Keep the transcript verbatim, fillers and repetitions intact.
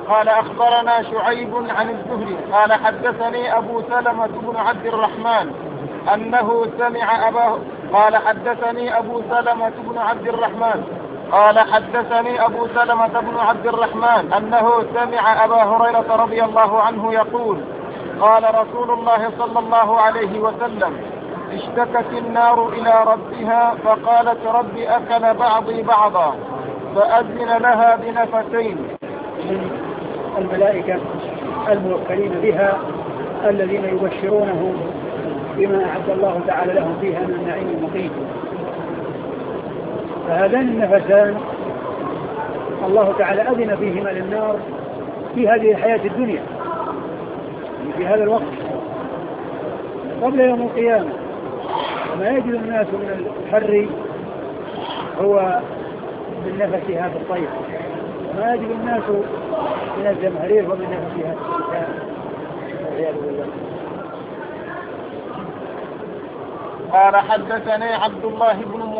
قال أخبرنا شعيب عن الزهري قال حدثني أبو سلمة بن عبد الرحمن أنه سمع أباه قال حدثني أبو سلمة بن عبد الرحمن قال حدثني أبو سلمة بن عبد الرحمن أنه سمع أبا هريرة رضي الله عنه يقول قال رسول الله صلى الله عليه وسلم اشتكت النار إلى ربها فقالت رب أكل بعضي بعضا فأذن لها بنفسين من الملائكة الموكلين بها الذين يبشرونهم بما أعد الله تعالى لهم فيها من النعيم المقيم. فهذان النفسان الله تعالى أذن فيهما للنار في هذه الحياة الدنيا في هذا الوقت قبل يوم القيامة. وما يجد الناس من الحر هو من نفس هذا الطير، وما يجد الناس من الزمهرير ومن نفس هذا الشتاء والعياذ بالله. قال حدثني عبد الله بن